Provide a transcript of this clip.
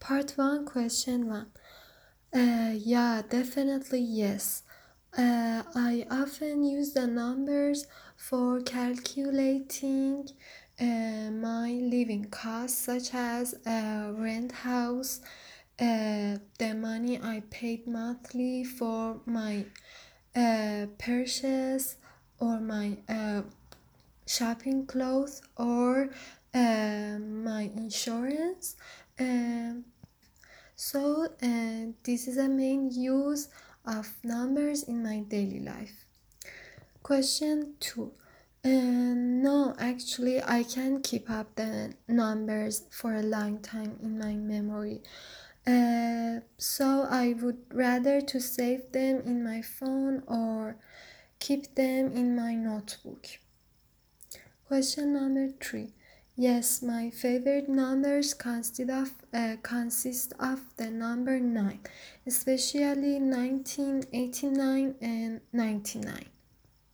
Part 1, question 1. Yeah, definitely yes. I often use the numbers for calculating my living costs, such as rent house, the money I paid monthly for my purchase or my shopping clothes or my insurance. This is a main use of numbers in my daily life. Question 2. No, actually, I can keep up the numbers for a long time in my memory. So I would rather to save them in my phone or keep them in my notebook. Question number 3. Yes, my favorite numbers consist of the number 9, especially 1989 and 99.